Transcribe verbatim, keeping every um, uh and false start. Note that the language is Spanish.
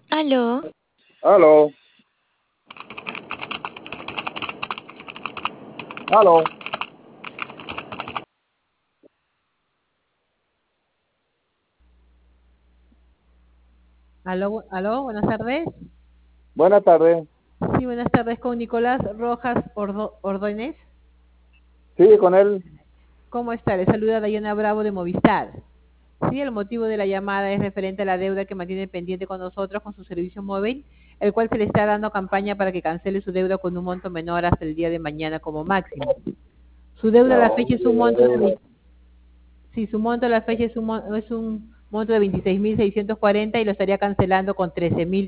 Aló. Aló. Aló. Aló, aló, buenas tardes. Buenas tardes. Sí, buenas tardes con Nicolás Rojas Ordo- Ordóñez. Sí, con él. ¿Cómo está? Le saluda Dayana Bravo de Movistar. Sí, el motivo de la llamada es referente a la deuda que mantiene pendiente con nosotros con su servicio móvil, el cual se le está dando campaña para que cancele su deuda con un monto menor hasta el día de mañana como máximo. Su deuda a la No, fecha es un monto de, ve- sí, su monto a la fecha es un, mon- es un monto de veintiséis mil seiscientos cuarenta y lo estaría cancelando con trece mil